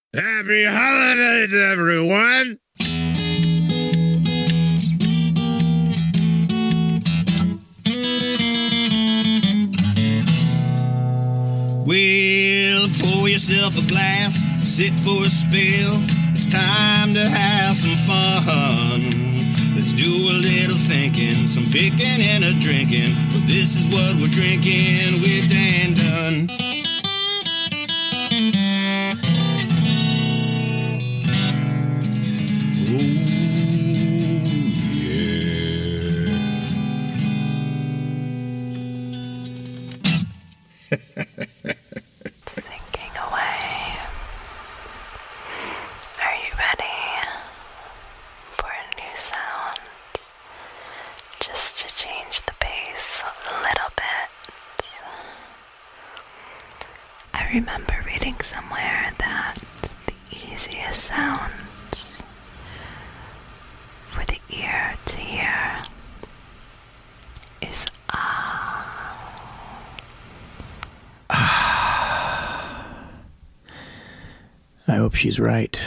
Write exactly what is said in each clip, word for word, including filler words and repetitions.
Happy holidays, everyone! Well, pour yourself a glass, sit for a spell. It's time to have some fun. Let's do a little thinking, some picking and a drinking. But this is what we're drinking with Dan Dunn. Thinking away. Are you ready for a new sound? Just to change the pace a little bit. I remember reading somewhere that the easiest sound for the ear to hear is ah. I hope she's right.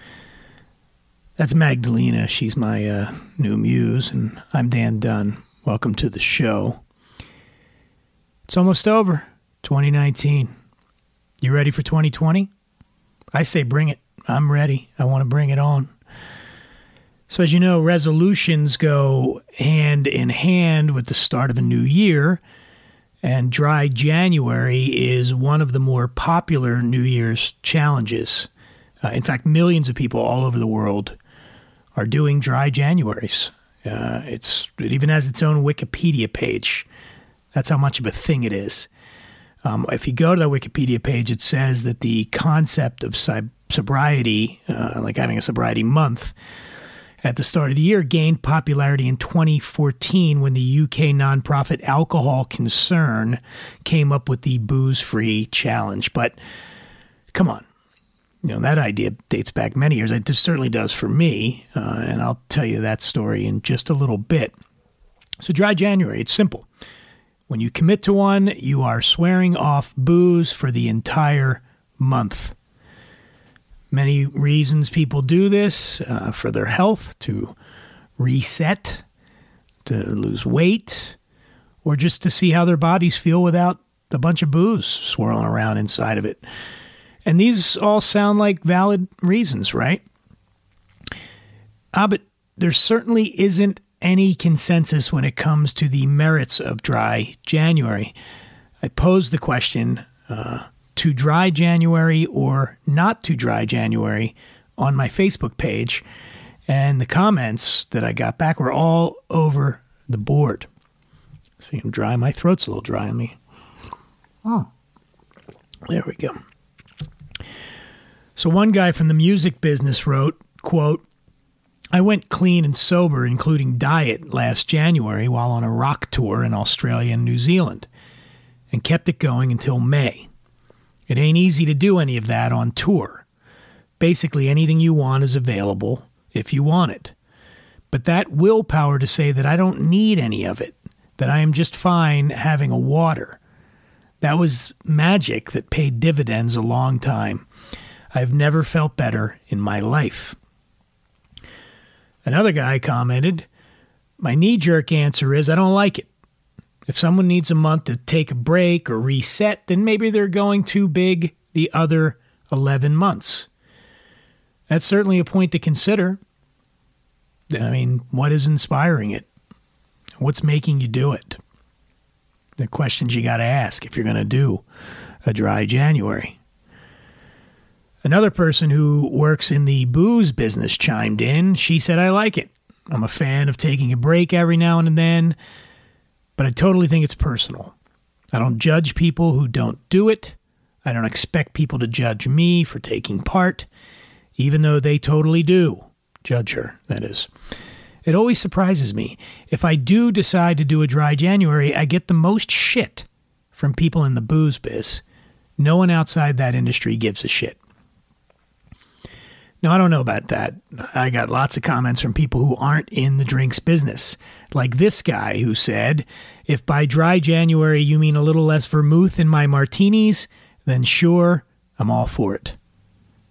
That's Magdalena. She's my uh, new muse, and I'm Dan Dunn. Welcome to the show. It's almost over. twenty nineteen. You ready for twenty twenty? I say bring it. I'm ready. I want to bring it on. So as you know, resolutions go hand in hand with the start of a new year, and Dry January is one of the more popular New Year's challenges. Uh, in fact, millions of people all over the world are doing Dry Januaries. Uh, it's it even has its own Wikipedia page. That's how much of a thing it is. Um, if you go to the Wikipedia page, it says that the concept of sob- sobriety, uh, like having a sobriety month, at the start of the year gained popularity in twenty fourteen when the U K nonprofit Alcohol Concern came up with the booze-free challenge. But come on. You know, that idea dates back many years. It certainly does for me, uh, and I'll tell you that story in just a little bit. So Dry January, it's simple. When you commit to one, you are swearing off booze for the entire month. Many reasons people do this, uh, for their health, to reset, to lose weight, or just to see how their bodies feel without a bunch of booze swirling around inside of it. And these all sound like valid reasons, right? Ah, but there certainly isn't any consensus when it comes to the merits of Dry January. I posed the question, uh, to Dry January or not to Dry January on my Facebook page, and the comments that I got back were all over the board. So you can dry, my throat's a little dry on me. Oh, there we go. So one guy from the music business wrote, quote, I went clean and sober, including diet, last January while on a rock tour in Australia and New Zealand, and kept it going until May. It ain't easy to do any of that on tour. Basically, anything you want is available if you want it. But that willpower to say that I don't need any of it, that I am just fine having a water, that was magic that paid dividends a long time. I've never felt better in my life. Another guy commented, my knee-jerk answer is I don't like it. If someone needs a month to take a break or reset, then maybe they're going too big the other eleven months. That's certainly a point to consider. I mean, what is inspiring it? What's making you do it? The questions you got to ask if you're going to do a Dry January. Another person who works in the booze business chimed in. She said, I like it. I'm a fan of taking a break every now and then, but I totally think it's personal. I don't judge people who don't do it. I don't expect people to judge me for taking part, even though they totally do. Judge her, that is. It always surprises me. If I do decide to do a Dry January, I get the most shit from people in the booze biz. No one outside that industry gives a shit. Now, I don't know about that. I got lots of comments from people who aren't in the drinks business. Like this guy who said, if by Dry January you mean a little less vermouth in my martinis, then sure, I'm all for it.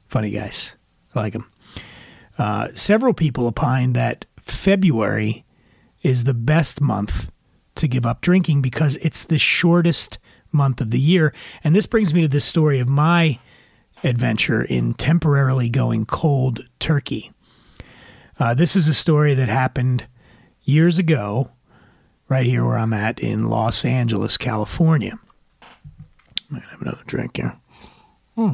Funny guys. I like them. Uh, several people opine that February is the best month to give up drinking because it's the shortest month of the year. And this brings me to this story of my adventure in temporarily going cold turkey. Uh, this is a story that happened years ago, right here where I'm at in Los Angeles, California. I'm going to have another drink here. Hmm.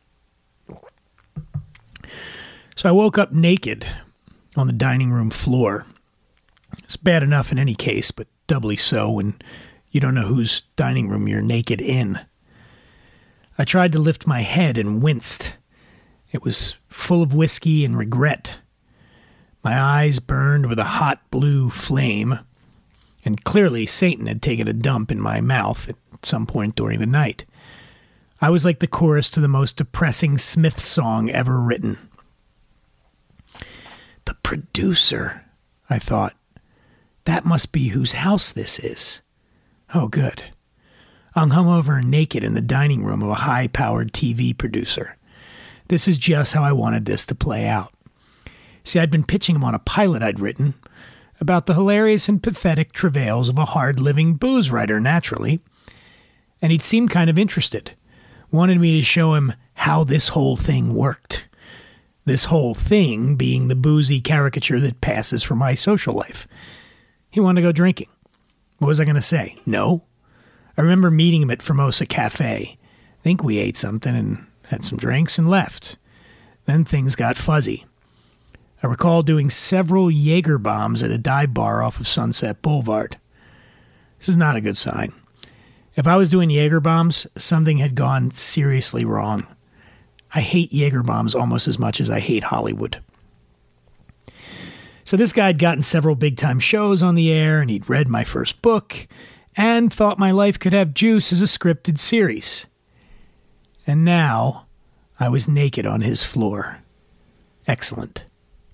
So I woke up naked on the dining room floor. It's bad enough in any case, but doubly so when you don't know whose dining room you're naked in. I tried to lift my head and winced. It was full of whiskey and regret. My eyes burned with a hot blue flame, and clearly Satan had taken a dump in my mouth at some point during the night. I was like the chorus to the most depressing Smith song ever written. The producer, I thought. That must be whose house this is. Oh, good. I'm hungover and naked in the dining room of a high-powered T V producer. This is just how I wanted this to play out. See, I'd been pitching him on a pilot I'd written about the hilarious and pathetic travails of a hard-living booze writer, naturally. And he'd seemed kind of interested. Wanted me to show him how this whole thing worked. This whole thing being the boozy caricature that passes for my social life. He wanted to go drinking. What was I going to say? No. I remember meeting him at Formosa Cafe. I think we ate something and had some drinks and left. Then things got fuzzy. I recall doing several Jaeger bombs at a dive bar off of Sunset Boulevard. This is not a good sign. If I was doing Jaeger bombs, something had gone seriously wrong. I hate Jaeger bombs almost as much as I hate Hollywood. So this guy had gotten several big-time shows on the air, and he'd read my first book, and thought my life could have juice as a scripted series. And now, I was naked on his floor. Excellent.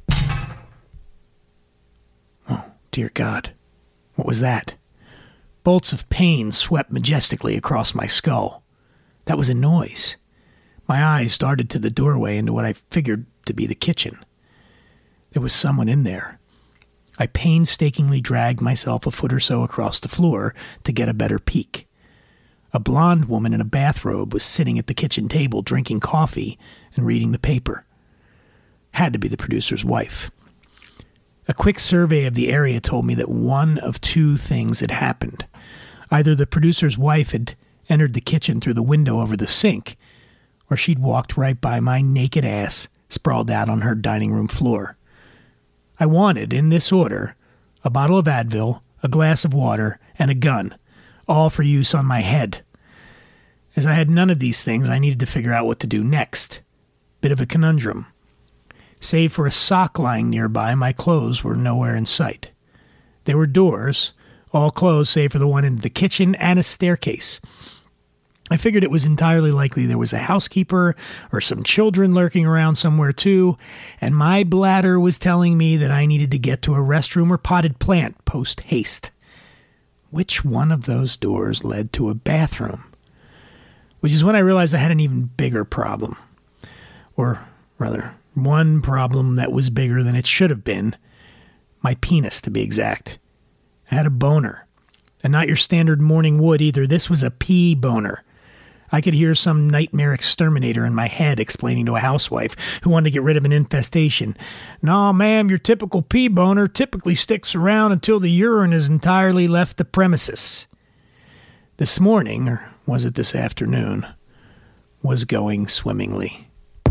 Oh, dear God. What was that? Bolts of pain swept majestically across my skull. That was a noise. My eyes darted to the doorway into what I figured to be the kitchen. There was someone in there. I painstakingly dragged myself a foot or so across the floor to get a better peek. A blonde woman in a bathrobe was sitting at the kitchen table drinking coffee and reading the paper. Had to be the producer's wife. A quick survey of the area told me that one of two things had happened. Either the producer's wife had entered the kitchen through the window over the sink, or she'd walked right by my naked ass sprawled out on her dining room floor. I wanted, in this order, a bottle of Advil, a glass of water, and a gun, all for use on my head. As I had none of these things, I needed to figure out what to do next. Bit of a conundrum. Save for a sock lying nearby, my clothes were nowhere in sight. There were doors, all closed save for the one into the kitchen and a staircase. I figured it was entirely likely there was a housekeeper or some children lurking around somewhere too, and my bladder was telling me that I needed to get to a restroom or potted plant post-haste. Which one of those doors led to a bathroom? Which is when I realized I had an even bigger problem. Or, rather, one problem that was bigger than it should have been. My penis, to be exact. I had a boner. And not your standard morning wood either. This was a pee boner. I could hear some nightmare exterminator in my head explaining to a housewife who wanted to get rid of an infestation. "No, ma'am, your typical pee boner typically sticks around until the urine has entirely left the premises." This morning, or was it this afternoon, was going swimmingly.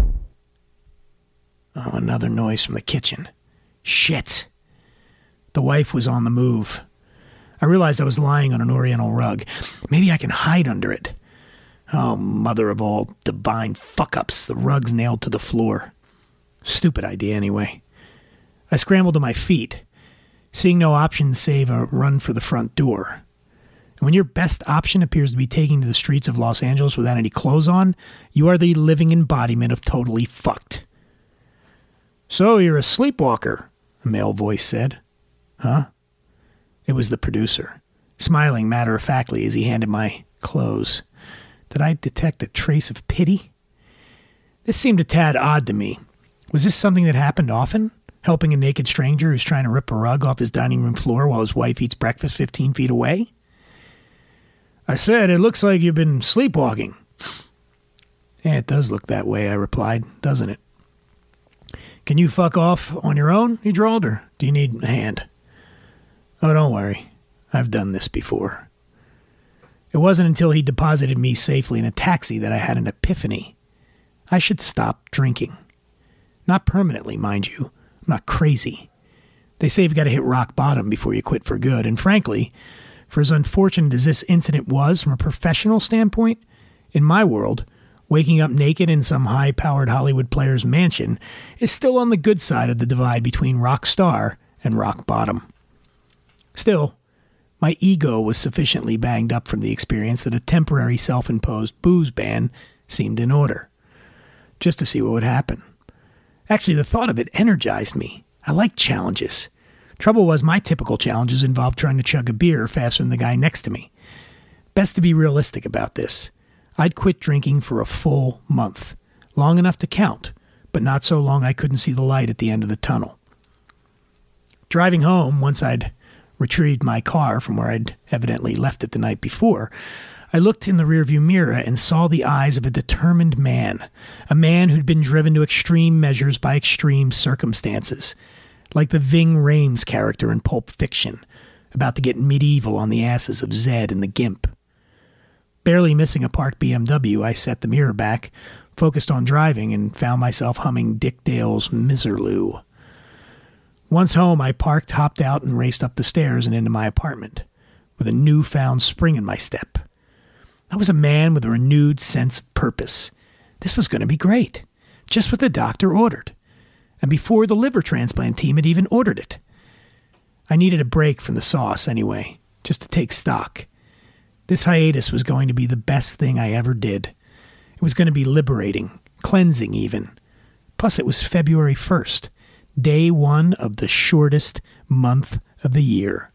Oh, another noise from the kitchen. Shit. The wife was on the move. I realized I was lying on an oriental rug. Maybe I can hide under it. Oh, mother of all divine fuck-ups, the rug's nailed to the floor. Stupid idea, anyway. I scrambled to my feet, seeing no option save a run for the front door. And when your best option appears to be taking to the streets of Los Angeles without any clothes on, you are the living embodiment of totally fucked. "So you're a sleepwalker," a male voice said. Huh? It was the producer, smiling matter-of-factly as he handed my clothes. Did I detect a trace of pity? This seemed a tad odd to me. Was this something that happened often? Helping a naked stranger who's trying to rip a rug off his dining room floor while his wife eats breakfast fifteen feet away? I said, it looks like you've been sleepwalking. Yeah, it does look that way, I replied, doesn't it? Can you fuck off on your own, he drawled, or do you need a hand? Oh, don't worry. I've done this before. It wasn't until he deposited me safely in a taxi that I had an epiphany. I should stop drinking. Not permanently, mind you. I'm not crazy. They say you've got to hit rock bottom before you quit for good, and frankly, for as unfortunate as this incident was from a professional standpoint, in my world, waking up naked in some high-powered Hollywood player's mansion is still on the good side of the divide between rock star and rock bottom. Still, my ego was sufficiently banged up from the experience that a temporary self-imposed booze ban seemed in order, just to see what would happen. Actually, the thought of it energized me. I like challenges. Trouble was, my typical challenges involved trying to chug a beer faster than the guy next to me. Best to be realistic about this. I'd quit drinking for a full month, long enough to count, but not so long I couldn't see the light at the end of the tunnel. Driving home, once I'd retrieved my car from where I'd evidently left it the night before, I looked in the rearview mirror and saw the eyes of a determined man, a man who'd been driven to extreme measures by extreme circumstances, like the Ving Rhames character in Pulp Fiction, about to get medieval on the asses of Zed and the Gimp. Barely missing a parked B M W, I set the mirror back, focused on driving, and found myself humming Dick Dale's Miserlou. Once home, I parked, hopped out, and raced up the stairs and into my apartment, with a newfound spring in my step. I was a man with a renewed sense of purpose. This was going to be great, just what the doctor ordered, and before the liver transplant team had even ordered it. I needed a break from the sauce anyway, just to take stock. This hiatus was going to be the best thing I ever did. It was going to be liberating, cleansing even. Plus it was February first, day one of the shortest month of the year.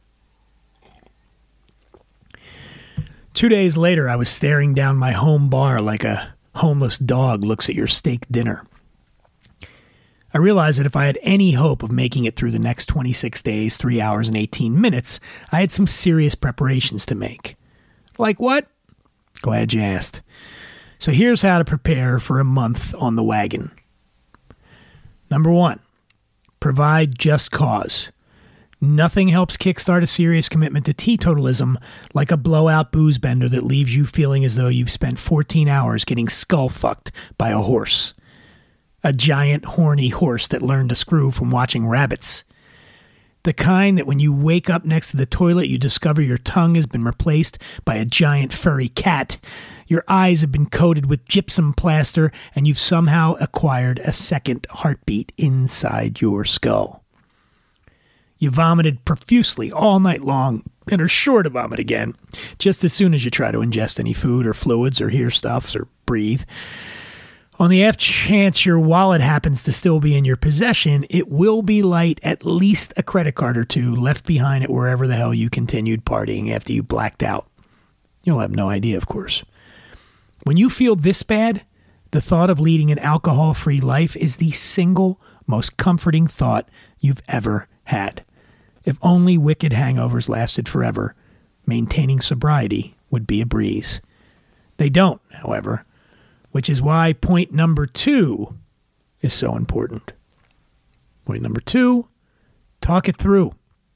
Two days later, I was staring down my home bar like a homeless dog looks at your steak dinner. I realized that if I had any hope of making it through the next twenty-six days, three hours, and eighteen minutes, I had some serious preparations to make. Like what? Glad you asked. So here's how to prepare for a month on the wagon. Number one, provide just cause. Nothing helps kickstart a serious commitment to teetotalism like a blowout booze bender that leaves you feeling as though you've spent fourteen hours getting skull-fucked by a horse. A giant, horny horse that learned to screw from watching rabbits. The kind that when you wake up next to the toilet, you discover your tongue has been replaced by a giant furry cat. Your eyes have been coated with gypsum plaster, and you've somehow acquired a second heartbeat inside your skull. You vomited profusely all night long and are sure to vomit again, just as soon as you try to ingest any food or fluids or hear stuffs or breathe. On the off chance your wallet happens to still be in your possession, it will be light at least a credit card or two left behind at wherever the hell you continued partying after you blacked out. You'll have no idea, of course. When you feel this bad, the thought of leading an alcohol-free life is the single most comforting thought you've ever had. If only wicked hangovers lasted forever, maintaining sobriety would be a breeze. They don't, however, which is why point number two is so important. Point number two, talk it through.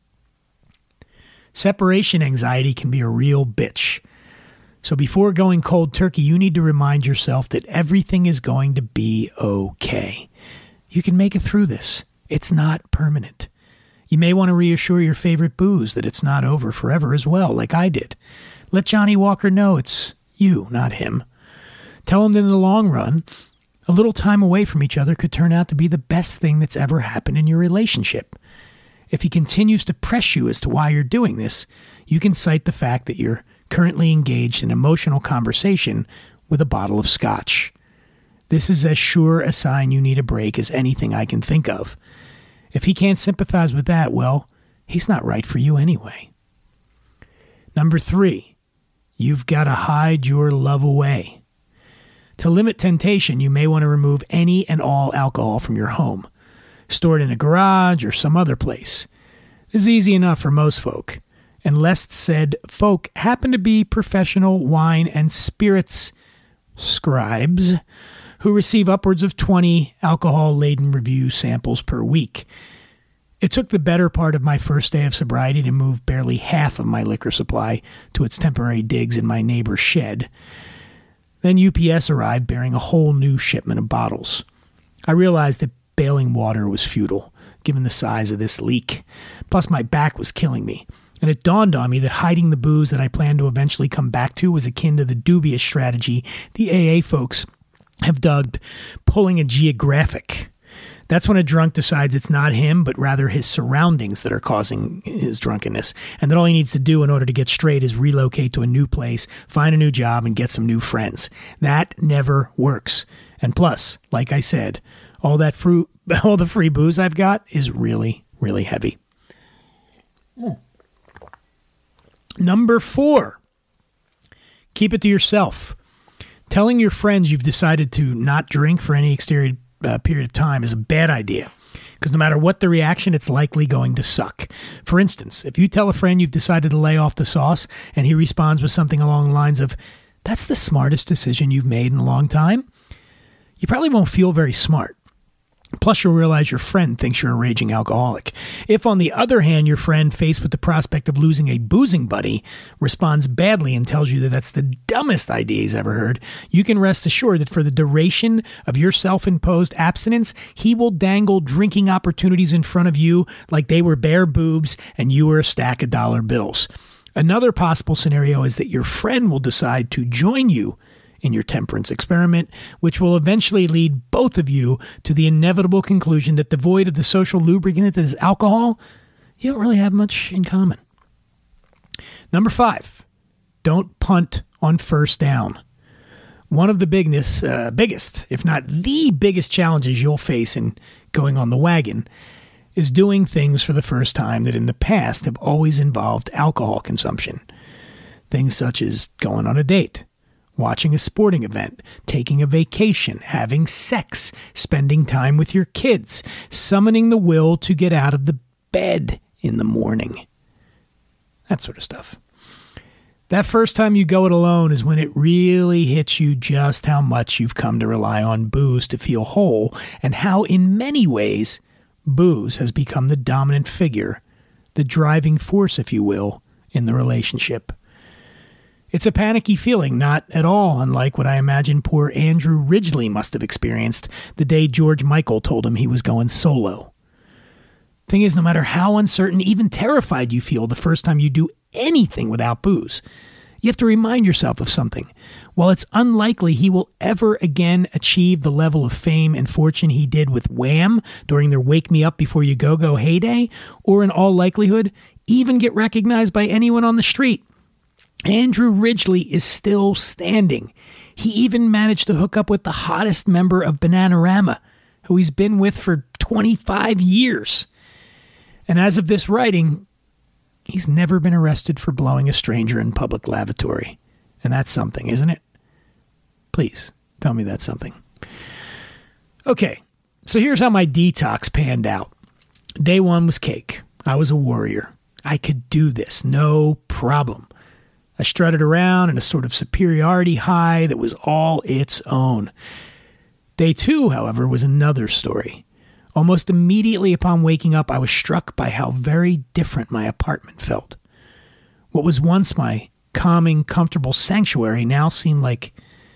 Separation anxiety can be a real bitch. So before going cold turkey, you need to remind yourself that everything is going to be okay. You can make it through this. It's not permanent. You may want to reassure your favorite booze that it's not over forever as well, like I did. Let Johnny Walker know it's you, not him. Tell him that in the long run, a little time away from each other could turn out to be the best thing that's ever happened in your relationship. If he continues to press you as to why you're doing this, you can cite the fact that you're currently engaged in emotional conversation with a bottle of scotch. This is as sure a sign you need a break as anything I can think of. If he can't sympathize with that, well, he's not right for you anyway. Number three, you've got to hide your love away. To limit temptation, you may want to remove any and all alcohol from your home. Store it in a garage or some other place. This is easy enough for most folk, unless said folk happen to be professional wine and spirits scribes who receive upwards of twenty alcohol-laden review samples per week. It took the better part of my first day of sobriety to move barely half of my liquor supply to its temporary digs in my neighbor's shed. Then U P S arrived bearing a whole new shipment of bottles. I realized that bailing water was futile, given the size of this leak. Plus, my back was killing me. And it dawned on me that hiding the booze that I planned to eventually come back to was akin to the dubious strategy the A A folks have dubbed pulling a geographic. That's when a drunk decides it's not him, but rather his surroundings that are causing his drunkenness, and that all he needs to do in order to get straight is relocate to a new place, find a new job, and get some new friends. That never works. And plus, like I said, all that fruit, all the free booze I've got is really, really heavy. Mm. Number four, keep it to yourself. Telling your friends you've decided to not drink for any extended uh, period of time is a bad idea, because no matter what the reaction, it's likely going to suck. For instance, if you tell a friend you've decided to lay off the sauce and he responds with something along the lines of, "That's the smartest decision you've made in a long time," you probably won't feel very smart. Plus, you'll realize your friend thinks you're a raging alcoholic. If, on the other hand, your friend, faced with the prospect of losing a boozing buddy, responds badly and tells you that that's the dumbest idea he's ever heard, you can rest assured that for the duration of your self-imposed abstinence, he will dangle drinking opportunities in front of you like they were bare boobs and you were a stack of dollar bills. Another possible scenario is that your friend will decide to join you in your temperance experiment, which will eventually lead both of you to the inevitable conclusion that devoid of the social lubricant that is alcohol, you don't really have much in common. Number five, don't punt on first down. One of the bigness, uh, biggest, if not the biggest challenges you'll face in going on the wagon is doing things for the first time that in the past have always involved alcohol consumption. Things such as going on a date, watching a sporting event, taking a vacation, having sex, spending time with your kids, summoning the will to get out of the bed in the morning. That sort of stuff. That first time you go it alone is when it really hits you just how much you've come to rely on booze to feel whole, and how in many ways booze has become the dominant figure, the driving force, if you will, in the relationship. It's a panicky feeling, not at all unlike what I imagine poor Andrew Ridgeley must have experienced the day George Michael told him he was going solo. Thing is, no matter how uncertain, even terrified you feel the first time you do anything without booze, you have to remind yourself of something. While it's unlikely he will ever again achieve the level of fame and fortune he did with Wham during their Wake Me Up Before You Go Go heyday, or in all likelihood, even get recognized by anyone on the street, Andrew Ridgeley is still standing. He even managed to hook up with the hottest member of Bananarama, who he's been with for twenty-five years. And as of this writing, he's never been arrested for blowing a stranger in public lavatory. And that's something, isn't it? Please, tell me that's something. Okay, so here's how my detox panned out. Day one was cake. I was a warrior. I could do this, no problem. I strutted around in a sort of superiority high that was all its own. Day two, however, was another story. Almost immediately upon waking up, I was struck by how very different my apartment felt. What was once my calming, comfortable sanctuary now seemed like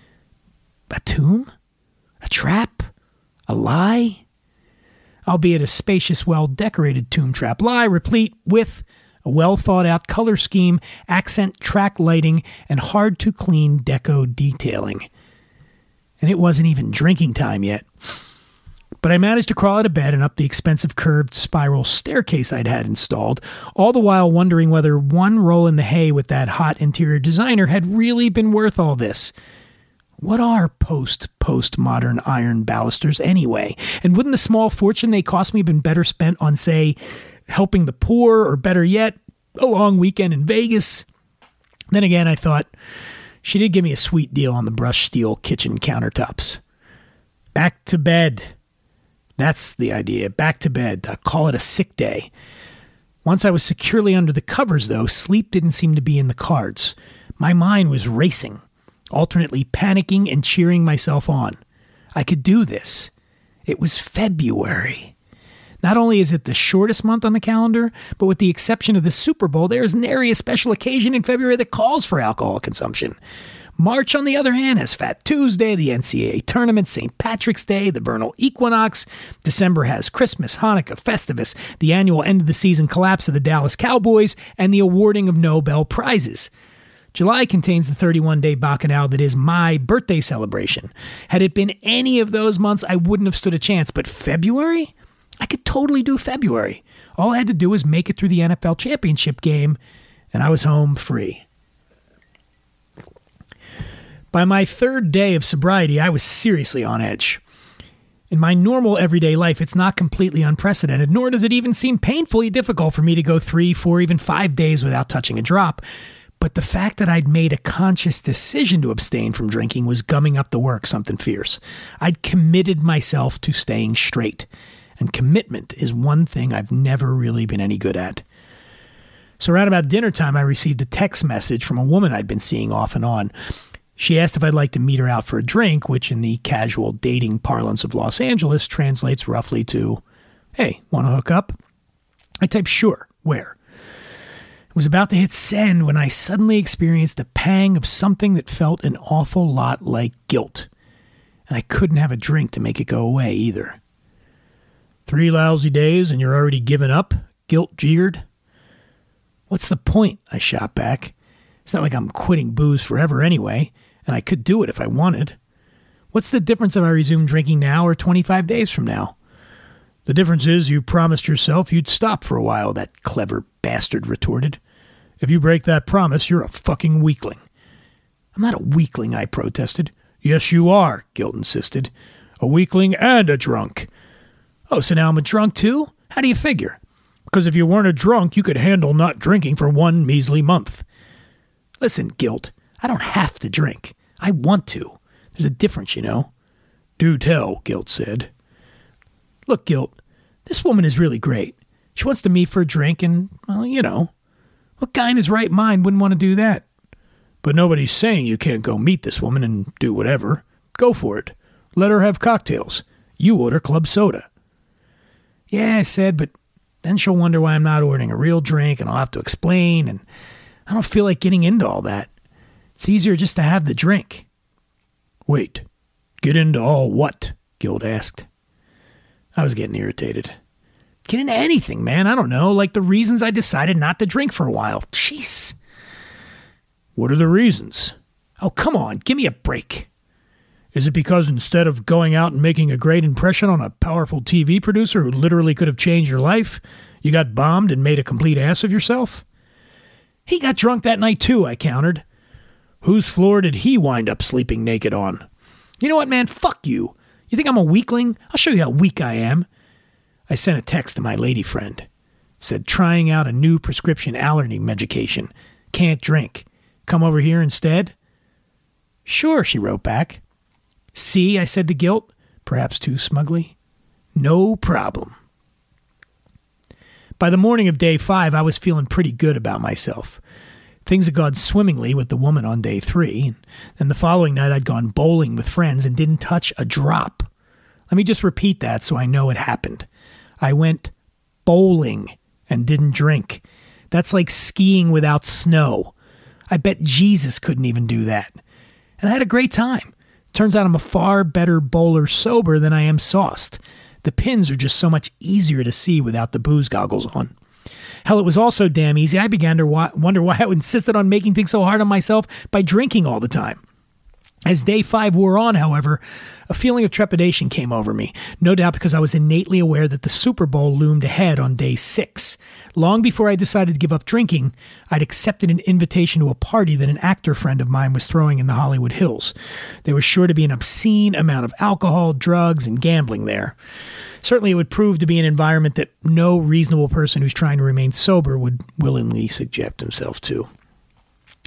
a tomb, a trap, a lie. Albeit a spacious, well-decorated tomb trap lie, replete with a well-thought-out color scheme, accent track lighting, and hard-to-clean deco detailing. And it wasn't even drinking time yet. But I managed to crawl out of bed and up the expensive curved spiral staircase I'd had installed, all the while wondering whether one roll in the hay with that hot interior designer had really been worth all this. What are post-postmodern iron balusters anyway? And wouldn't the small fortune they cost me have been better spent on, say, helping the poor, or better yet, a long weekend in Vegas? Then again, I thought, She did give me a sweet deal on the brushed steel kitchen countertops. Back to bed. That's the idea. Back to bed. I call it a sick day. Once I was securely under the covers, though, sleep didn't seem to be in the cards. My mind was racing, alternately panicking and cheering myself on. I could do this. It was February. Not only is it the shortest month on the calendar, but with the exception of the Super Bowl, there is nary a special occasion in February that calls for alcohol consumption. March, on the other hand, has Fat Tuesday, the N C double A tournament, Saint Patrick's Day, the vernal equinox. December has Christmas, Hanukkah, Festivus, the annual end-of-the-season collapse of the Dallas Cowboys, and the awarding of Nobel Prizes. July contains the thirty-one day bacchanal that is my birthday celebration. Had it been any of those months, I wouldn't have stood a chance, but February? I could totally do February. All I had to do was make it through the N F L championship game, and I was home free. By my third day of sobriety, I was seriously on edge. In my normal everyday life, it's not completely unprecedented, nor does it even seem painfully difficult for me to go three, four, even five days without touching a drop. But the fact that I'd made a conscious decision to abstain from drinking was gumming up the work something fierce. I'd committed myself to staying straight. And commitment is one thing I've never really been any good at. So around about dinner time, I received a text message from a woman I'd been seeing off and on. She asked if I'd like to meet her out for a drink, which in the casual dating parlance of Los Angeles translates roughly to, hey, want to hook up? I typed, sure, where? I was about to hit send when I suddenly experienced a pang of something that felt an awful lot like guilt. And I couldn't have a drink to make it go away either. Three lousy days and you're already given up? Guilt jeered. What's the point? I shot back. It's not like I'm quitting booze forever anyway, and I could do it if I wanted. What's the difference if I resume drinking now or twenty-five days from now? The difference is you promised yourself you'd stop for a while, that clever bastard retorted. If you break that promise, you're a fucking weakling. I'm not a weakling, I protested. Yes, you are, Guilt insisted. A weakling and a drunk. Oh, so now I'm a drunk too? How do you figure? Because if you weren't a drunk, you could handle not drinking for one measly month. Listen, Guilt, I don't have to drink. I want to. There's a difference, you know. Do tell, Guilt said. Look, Guilt, this woman is really great. She wants to meet for a drink and, well, you know, what guy in his right mind wouldn't want to do that? But nobody's saying you can't go meet this woman and do whatever. Go for it. Let her have cocktails. You order club soda. Yeah, I said, but then she'll wonder why I'm not ordering a real drink, and I'll have to explain, and I don't feel like getting into all that. It's easier just to have the drink. Wait, get into all what? Guilt asked. I was getting irritated. Get into anything, man. I don't know, like the reasons I decided not to drink for a while. Jeez. What are the reasons? Oh, come on, give me a break. Is it because instead of going out and making a great impression on a powerful T V producer who literally could have changed your life, you got bombed and made a complete ass of yourself? He got drunk that night too, I countered. Whose floor did he wind up sleeping naked on? You know what, man? Fuck you. You think I'm a weakling? I'll show you how weak I am. I sent a text to my lady friend. It said, trying out a new prescription allergy medication. Can't drink. Come over here instead? Sure, she wrote back. See, I said to Guilt, perhaps too smugly. No problem. By the morning of day five, I was feeling pretty good about myself. Things had gone swimmingly with the woman on day three, and the following night I'd gone bowling with friends and didn't touch a drop. Let me just repeat that so I know it happened. I went bowling and didn't drink. That's like skiing without snow. I bet Jesus couldn't even do that. And I had a great time. Turns out I'm a far better bowler sober than I am sauced. The pins are just so much easier to see without the booze goggles on. Hell, it was also damn easy. I began to wa- wonder why I insisted on making things so hard on myself by drinking all the time. As day five wore on, however, a feeling of trepidation came over me, no doubt because I was innately aware that the Super Bowl loomed ahead on day six. Long before I decided to give up drinking, I'd accepted an invitation to a party that an actor friend of mine was throwing in the Hollywood Hills. There was sure to be an obscene amount of alcohol, drugs, and gambling there. Certainly it would prove to be an environment that no reasonable person who's trying to remain sober would willingly subject himself to.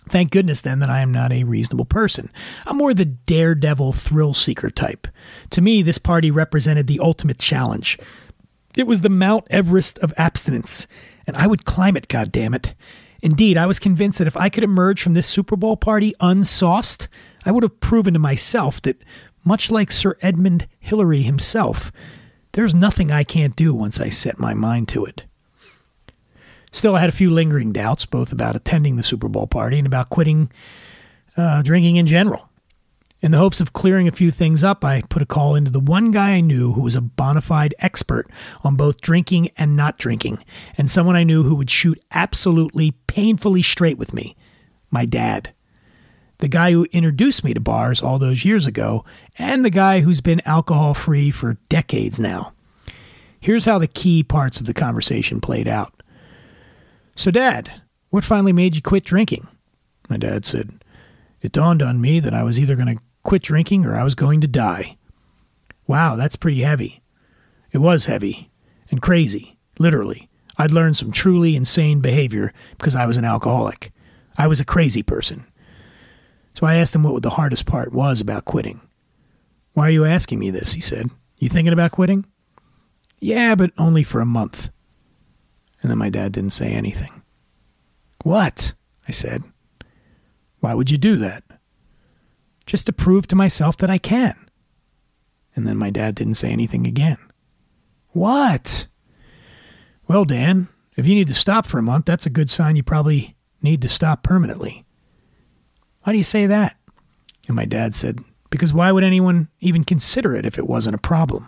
Thank goodness, then, that I am not a reasonable person. I'm more the daredevil thrill-seeker type. To me, this party represented the ultimate challenge. It was the Mount Everest of abstinence, and I would climb it, goddammit. Indeed, I was convinced that if I could emerge from this Super Bowl party unsauced, I would have proven to myself that, much like Sir Edmund Hillary himself, there's nothing I can't do once I set my mind to it. Still, I had a few lingering doubts, both about attending the Super Bowl party and about quitting uh, drinking in general. In the hopes of clearing a few things up, I put a call into the one guy I knew who was a bona fide expert on both drinking and not drinking, and someone I knew who would shoot absolutely painfully straight with me, my dad. The guy who introduced me to bars all those years ago, and the guy who's been alcohol-free for decades now. Here's how the key parts of the conversation played out. So, Dad, what finally made you quit drinking? My dad said, it dawned on me that I was either going to quit drinking or I was going to die. Wow, that's pretty heavy. It was heavy and crazy, literally. I'd learned some truly insane behavior because I was an alcoholic. I was a crazy person. So I asked him what the hardest part was about quitting. Why are you asking me this? He said. You thinking about quitting? Yeah, but only for a month. And then my dad didn't say anything. What? I said. Why would you do that? Just to prove to myself that I can. And then my dad didn't say anything again. What? Well, Dan, if you need to stop for a month, that's a good sign you probably need to stop permanently. Why do you say that? And my dad said, because why would anyone even consider it if it wasn't a problem?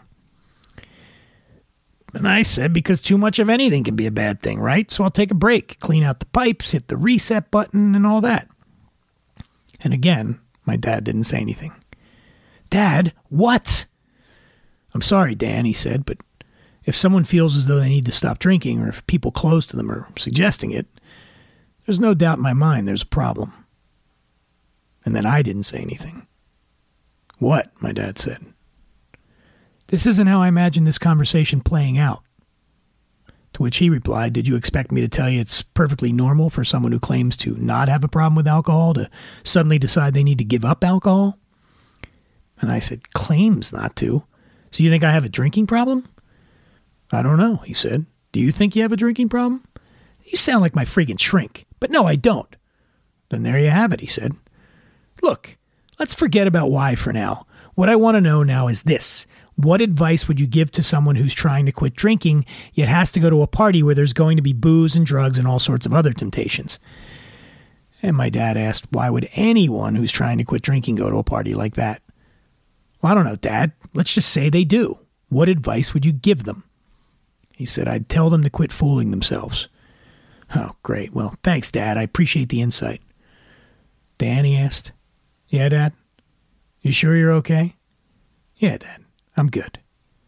And I said, because too much of anything can be a bad thing, right? So I'll take a break, clean out the pipes, hit the reset button, and all that. And again, my dad didn't say anything. Dad, what? I'm sorry, Dan, he said, but if someone feels as though they need to stop drinking, or if people close to them are suggesting it, there's no doubt in my mind there's a problem. And then I didn't say anything. What? My dad said. This isn't how I imagined this conversation playing out. To which he replied, did you expect me to tell you it's perfectly normal for someone who claims to not have a problem with alcohol to suddenly decide they need to give up alcohol? And I said, claims not to? So you think I have a drinking problem? I don't know, he said. Do you think you have a drinking problem? You sound like my friggin' shrink. But no, I don't. Then there you have it, he said. Look, let's forget about why for now. What I want to know now is this. What advice would you give to someone who's trying to quit drinking, yet has to go to a party where there's going to be booze and drugs and all sorts of other temptations? And my dad asked, why would anyone who's trying to quit drinking go to a party like that? Well, I don't know, Dad. Let's just say they do. What advice would you give them? He said, I'd tell them to quit fooling themselves. Oh, great. Well, thanks, Dad. I appreciate the insight. Dan, he asked. Yeah, Dad? You sure you're okay? Yeah, Dad. I'm good.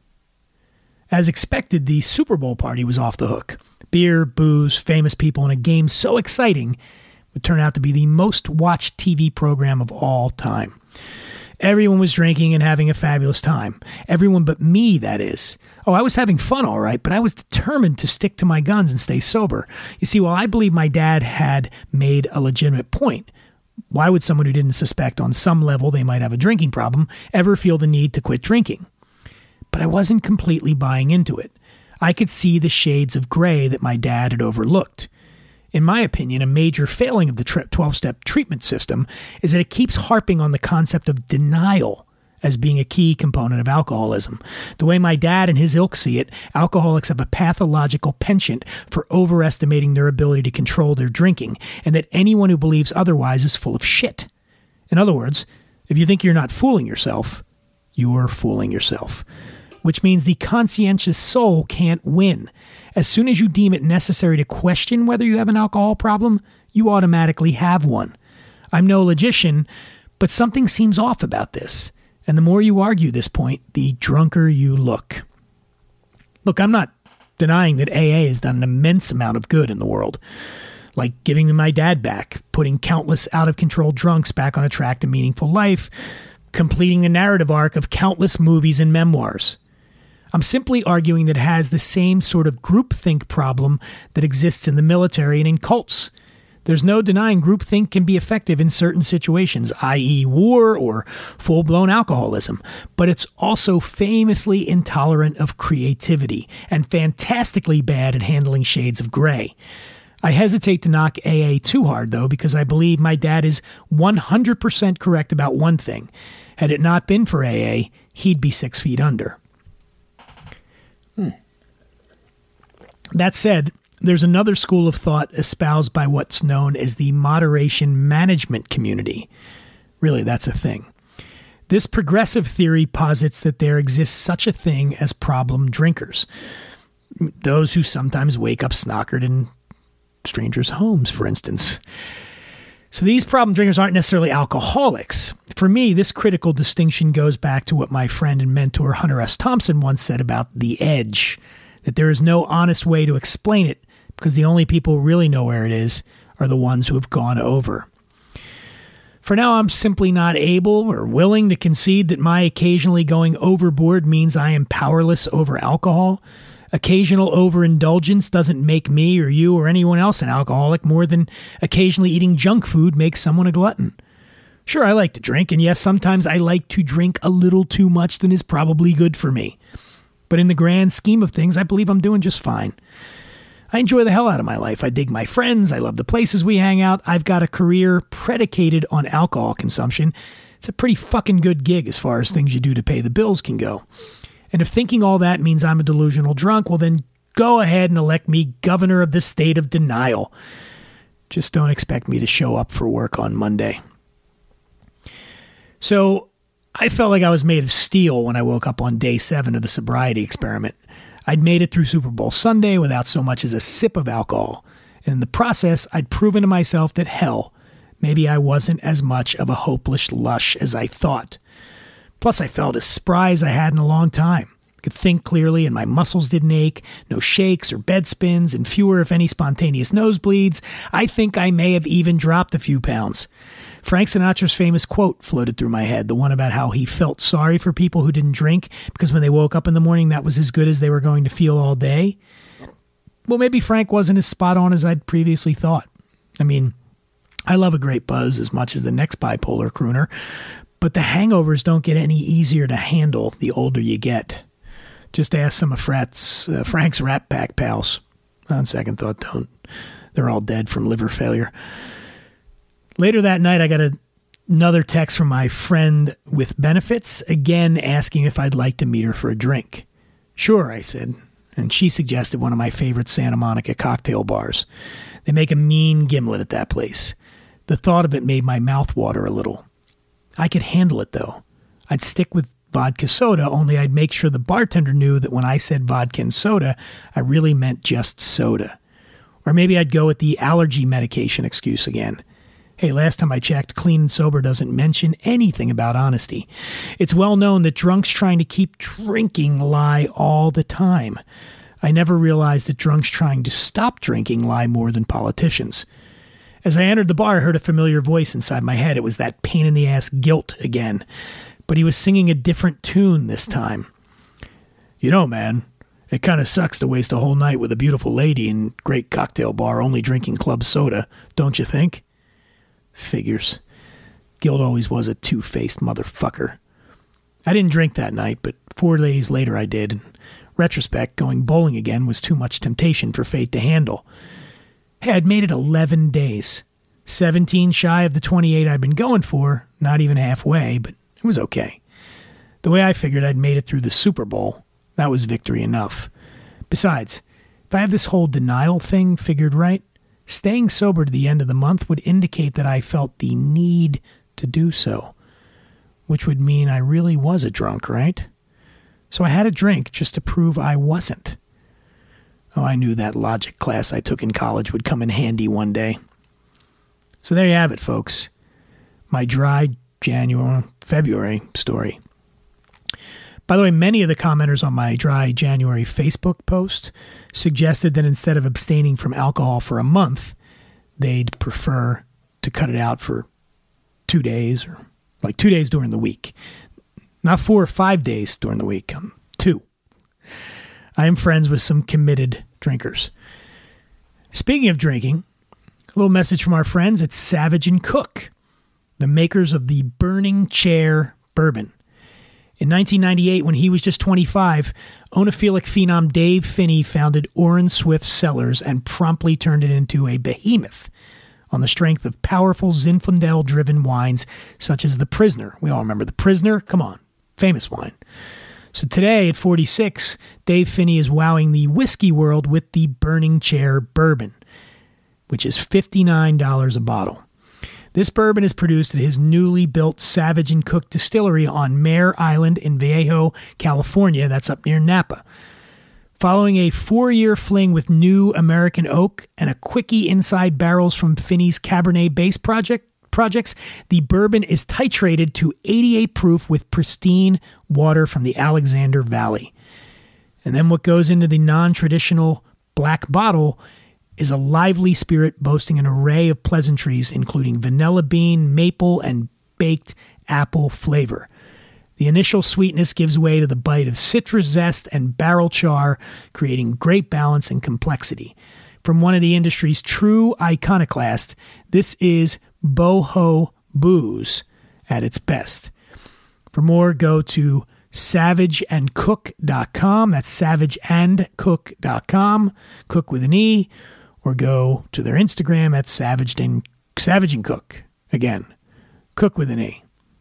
As expected, the Super Bowl party was off the hook. Beer, booze, famous people, and a game so exciting would turn out to be the most watched T V program of all time. Everyone was drinking and having a fabulous time. Everyone but me, that is. Oh, I was having fun, all right, but I was determined to stick to my guns and stay sober. You see, while I believe my dad had made a legitimate point, why would someone who didn't suspect on some level they might have a drinking problem ever feel the need to quit drinking? But I wasn't completely buying into it. I could see the shades of gray that my dad had overlooked. In my opinion, a major failing of the twelve-step treatment system is that it keeps harping on the concept of denial as being a key component of alcoholism. The way my dad and his ilk see it, alcoholics have a pathological penchant for overestimating their ability to control their drinking, and that anyone who believes otherwise is full of shit. In other words, if you think you're not fooling yourself, you're fooling yourself. Which means the conscientious soul can't win. As soon as you deem it necessary to question whether you have an alcohol problem, you automatically have one. I'm no logician, but something seems off about this. And the more you argue this point, the drunker you look. Look, I'm not denying that A A has done an immense amount of good in the world. Like giving my dad back, putting countless out-of-control drunks back on a track to meaningful life, completing the narrative arc of countless movies and memoirs. I'm simply arguing that it has the same sort of groupthink problem that exists in the military and in cults. There's no denying groupthink can be effective in certain situations, that is war or full-blown alcoholism, but it's also famously intolerant of creativity and fantastically bad at handling shades of gray. I hesitate to knock A A too hard, though, because I believe my dad is one hundred percent correct about one thing. Had it not been for A A, he'd be six feet under. Hmm. That said, there's another school of thought espoused by what's known as the moderation management community. Really, that's a thing. This progressive theory posits that there exists such a thing as problem drinkers. Those who sometimes wake up snockered in strangers' homes, for instance. So these problem drinkers aren't necessarily alcoholics. For me, this critical distinction goes back to what my friend and mentor Hunter S. Thompson once said about the edge, that there is no honest way to explain it because the only people who really know where it is are the ones who have gone over. For now, I'm simply not able or willing to concede that my occasionally going overboard means I am powerless over alcohol. Occasional overindulgence doesn't make me or you or anyone else an alcoholic more than occasionally eating junk food makes someone a glutton. Sure, I like to drink, and yes, sometimes I like to drink a little too much than is probably good for me. But in the grand scheme of things, I believe I'm doing just fine. I enjoy the hell out of my life. I dig my friends. I love the places we hang out. I've got a career predicated on alcohol consumption. It's a pretty fucking good gig as far as things you do to pay the bills can go. And if thinking all that means I'm a delusional drunk, well then go ahead and elect me governor of the state of denial. Just don't expect me to show up for work on Monday. So I felt like I was made of steel when I woke up on day seven of the sobriety experiment. I'd made it through Super Bowl Sunday without so much as a sip of alcohol. And in the process, I'd proven to myself that hell, maybe I wasn't as much of a hopeless lush as I thought. Plus, I felt as spry as I had in a long time. I could think clearly and my muscles didn't ache, no shakes or bed spins, and fewer, if any, spontaneous nosebleeds. I think I may have even dropped a few pounds. Frank Sinatra's famous quote floated through my head, the one about how he felt sorry for people who didn't drink because when they woke up in the morning, that was as good as they were going to feel all day. Well, maybe Frank wasn't as spot on as I'd previously thought. I mean, I love a great buzz as much as the next bipolar crooner, but the hangovers don't get any easier to handle the older you get. Just ask some of Frat's, uh, Frank's Rat Pack pals. On second thought, don't. They're all dead from liver failure. Later that night, I got a, another text from my friend with benefits, again asking if I'd like to meet her for a drink. Sure, I said, and she suggested one of my favorite Santa Monica cocktail bars. They make a mean gimlet at that place. The thought of it made my mouth water a little. I could handle it, though. I'd stick with vodka soda, only I'd make sure the bartender knew that when I said vodka and soda, I really meant just soda. Or maybe I'd go with the allergy medication excuse again. Hey, last time I checked, Clean and Sober doesn't mention anything about honesty. It's well known that drunks trying to keep drinking lie all the time. I never realized that drunks trying to stop drinking lie more than politicians. As I entered the bar, I heard a familiar voice inside my head. It was that pain-in-the-ass Guilt again. But he was singing a different tune this time. You know, man, it kind of sucks to waste a whole night with a beautiful lady in a great cocktail bar only drinking club soda, don't you think? Figures. Guilt always was a two-faced motherfucker. I didn't drink that night, but four days later I did. In retrospect, going bowling again was too much temptation for fate to handle. Hey, I'd made it eleven days. seventeen shy of the twenty-eight I'd been going for, not even halfway, but it was okay. The way I figured I'd made it through the Super Bowl, that was victory enough. Besides, if I have this whole denial thing figured right, staying sober to the end of the month would indicate that I felt the need to do so, which would mean I really was a drunk, right? So I had a drink just to prove I wasn't. Oh, I knew that logic class I took in college would come in handy one day. So there you have it, folks. My dry January, February story. By the way, many of the commenters on my dry January Facebook post suggested that instead of abstaining from alcohol for a month, they'd prefer to cut it out for two days or like two days during the week. Not four or five days during the week, um, two. I am friends with some committed drinkers. Speaking of drinking, little message from our friends at Savage and Cook, the makers of the Burning Chair Bourbon. In nineteen ninety-eight, when he was just twenty-five, onophilic phenom Dave Finney founded Orin Swift Cellars and promptly turned it into a behemoth on the strength of powerful Zinfandel-driven wines such as The Prisoner. We all remember The Prisoner. Come on, famous wine. So today, at forty-six, Dave Finney is wowing the whiskey world with the Burning Chair Bourbon, which is fifty-nine dollars a bottle. This bourbon is produced at his newly built Savage and Cook distillery on Mare Island in Vallejo, California. That's up near Napa. Following a four-year fling with new American oak and a quickie inside barrels from Finney's Cabernet base project projects, the bourbon is titrated to eighty-eight proof with pristine water from the Alexander Valley. And then what goes into the non-traditional black bottle is a lively spirit boasting an array of pleasantries, including vanilla bean, maple, and baked apple flavor. The initial sweetness gives way to the bite of citrus zest and barrel char, creating great balance and complexity. From one of the industry's true iconoclasts, this is boho booze at its best. For more, go to savage and cook dot com. That's savage and cook dot com. Cook with an E. Or go to their Instagram at Savage and, Savage and Cook. Again, cook with an E.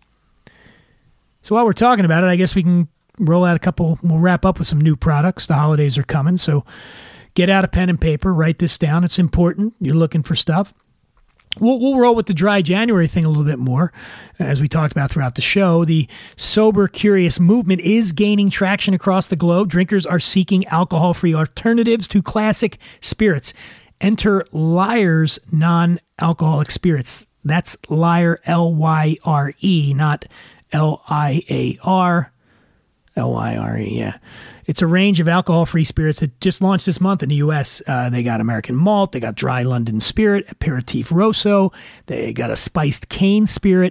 So while we're talking about it, I guess we can roll out a couple, we'll wrap up with some new products. The holidays are coming, so get out a pen and paper, write this down. It's important. You're looking for stuff. We'll, we'll roll with the dry January thing a little bit more, as we talked about throughout the show. The sober, curious movement is gaining traction across the globe. Drinkers are seeking alcohol-free alternatives to classic spirits. Enter Lyre's non-alcoholic spirits. That's Lyre, L Y R E, not L I A R. L Y R E, yeah. It's a range of alcohol-free spirits that just launched this month in the U S. Uh, they got American Malt, they got Dry London Spirit, Aperitif Rosso, they got a Spiced Cane Spirit.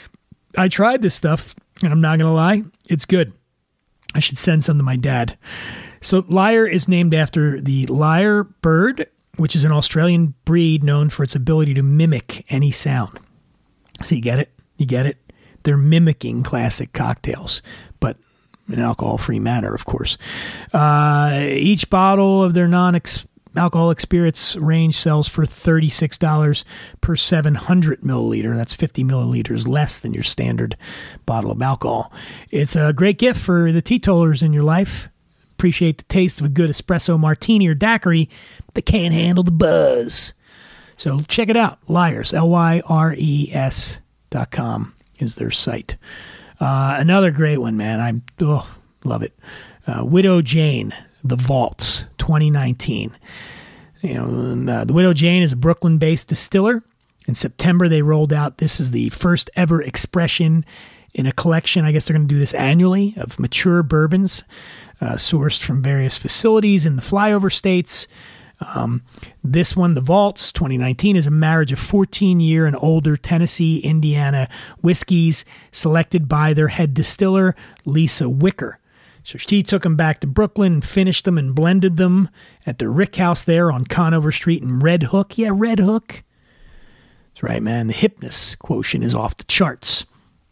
I tried this stuff, and I'm not going to lie, it's good. I should send some to my dad. So Lyre is named after the lyre bird, which is an Australian breed known for its ability to mimic any sound. So you get it? You get it? They're mimicking classic cocktails, but in an alcohol-free manner, of course. Uh, each bottle of their non-alcoholic spirits range sells for thirty-six dollars per seven hundred milliliter. That's fifty milliliters less than your standard bottle of alcohol. It's a great gift for the teetotalers in your life. Appreciate the taste of a good espresso martini or daiquiri, but they can't handle the buzz. So check it out. Lyres, L Y R E S dot com is their site. Uh, another great one, man. I oh, love it. Uh, Widow Jane, The Vaults, twenty nineteen. You know, uh, the Widow Jane is a Brooklyn-based distiller. In September, they rolled out, this is the first ever expression in a collection, I guess they're going to do this annually, of mature bourbons uh, sourced from various facilities in the flyover states. Um, this one, The Vaults, twenty nineteen, is a marriage of fourteen-year and older Tennessee, Indiana whiskeys selected by their head distiller, Lisa Wicker. So she took them back to Brooklyn and finished them and blended them at the Rick House there on Conover Street in Red Hook. Yeah, Red Hook. That's right, man. The hipness quotient is off the charts.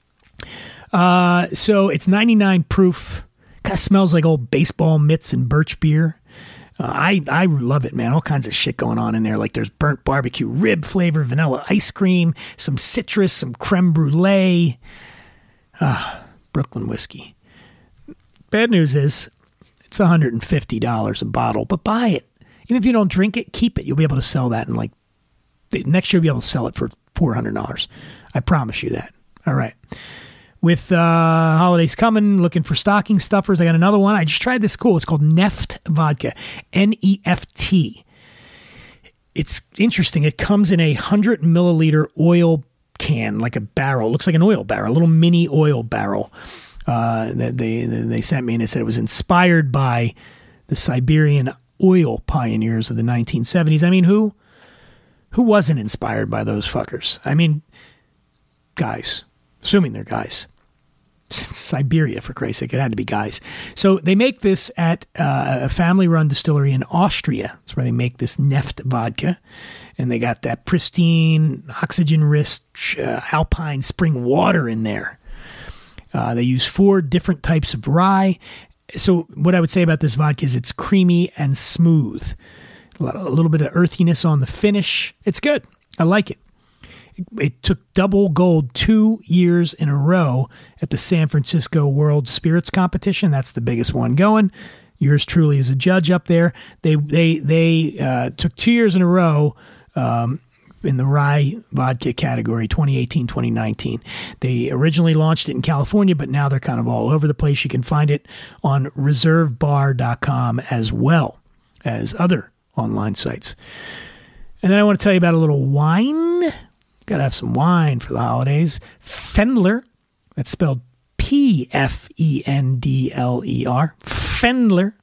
Uh, so it's ninety-nine proof. Kind of smells like old baseball mitts and birch beer. Uh, I, I love it, man. All kinds of shit going on in there. Like there's burnt barbecue rib flavor, vanilla ice cream, some citrus, some creme brulee. Ah, Brooklyn whiskey. Bad news is it's one hundred fifty dollars a bottle, but buy it. Even if you don't drink it, keep it. You'll be able to sell that in like, next year you'll be able to sell it for four hundred dollars. I promise you that. All right. With uh, holidays coming, looking for stocking stuffers, I got another one. I just tried this cool. It's called Neft Vodka, N E F T. It's interesting. It comes in a one hundred milliliter oil can, like a barrel. It looks like an oil barrel, a little mini oil barrel uh, that they, they sent me, and it said it was inspired by the Siberian oil pioneers of the nineteen seventies. I mean, who, who wasn't inspired by those fuckers? I mean, guys, assuming they're guys. It's Siberia, for Christ's sake. It had to be guys. So they make this at uh, a family-run distillery in Austria. That's where they make this Neft vodka. And they got that pristine, oxygen-rich uh, alpine spring water in there. Uh, they use four different types of rye. So what I would say about this vodka is it's creamy and smooth. A, lot, a little bit of earthiness on the finish. It's good. I like it. It, it took double gold two years in a row at the San Francisco World Spirits Competition. That's the biggest one going. Yours truly is a judge up there. They they they uh, took two years in a row um, in the rye vodka category, twenty eighteen, twenty nineteen. They originally launched it in California, but now they're kind of all over the place. You can find it on reserve bar dot com as well as other online sites. And then I want to tell you about a little wine. Got to have some wine for the holidays. Fendler, that's spelled P F E N D L E R. Fendler.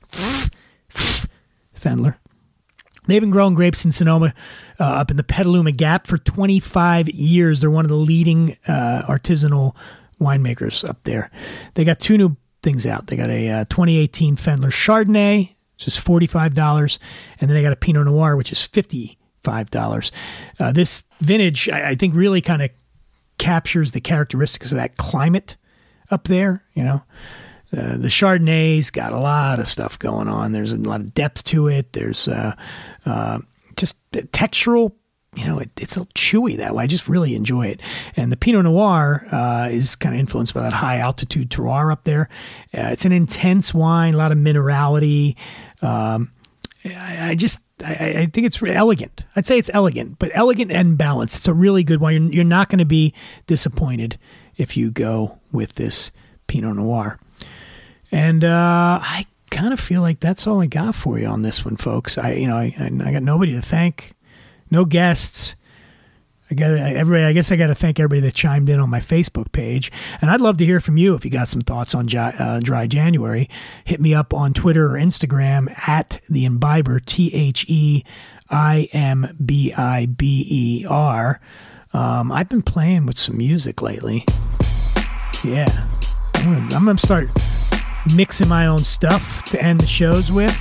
Fendler. They've been growing grapes in Sonoma uh, up in the Petaluma Gap for twenty-five years. They're one of the leading uh, artisanal winemakers up there. They got two new things out. They got a uh, twenty eighteen Fendler Chardonnay, which is forty-five dollars, and then they got a Pinot Noir, which is fifty-five dollars. Uh, this vintage, I, I think, really kind of captures the characteristics of that climate up there, you know. Uh, the Chardonnay's got a lot of stuff going on. There's a lot of depth to it. There's uh, uh, just textural, you know, it, it's a little chewy that way. I just really enjoy it. And the Pinot Noir uh, is kind of influenced by that high altitude terroir up there. Uh, it's an intense wine, a lot of minerality. Um, I, I just, I, I think it's elegant. I'd say it's elegant, but elegant and balanced. It's a really good wine. You're, you're not going to be disappointed if you go with this Pinot Noir. And uh, I kind of feel like that's all I got for you on this one, folks. I, you know, I, I got nobody to thank, no guests. I got everybody. I guess I got to thank everybody that chimed in on my Facebook page. And I'd love to hear from you if you got some thoughts on uh, Dry January. Hit me up on Twitter or Instagram at the Imbiber, T H E I M B I B E R. Um, I've been playing with some music lately. Yeah, I'm gonna, I'm gonna start mixing my own stuff to end the shows with.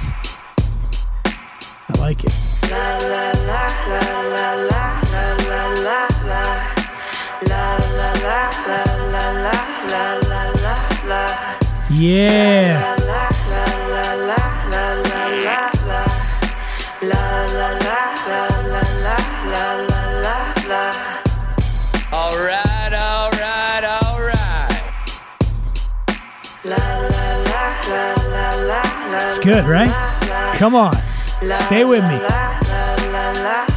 I like it. La, la, la, la, la, la, la, la, la. La, la, la, la, la, la, la, la, la. Yeah. La, la, la, la, la, la, la, la. La, la, la, la, la, la, la, la, la. All right, all right, all right. La, la, la, la, la, la. It's good, right? Come on. Stay with me.